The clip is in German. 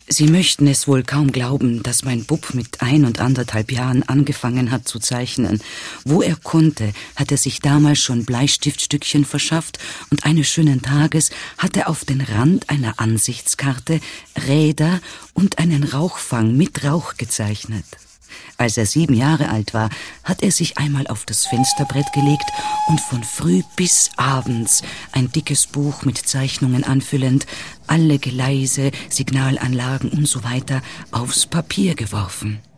Sie möchten es wohl kaum glauben, dass mein Bub mit 1 und 1,5 Jahren angefangen hat zu zeichnen. Wo er konnte, hat er sich damals schon Bleistiftstückchen verschafft und eines schönen Tages hat er auf den Rand einer Ansichtskarte Räder und einen Rauchfang mit Rauch gezeichnet. Als er 7 Jahre alt war, hat er sich einmal auf das Fensterbrett gelegt und von früh bis abends ein dickes Buch mit Zeichnungen anfüllend, alle Gleise, Signalanlagen und so weiter aufs Papier geworfen.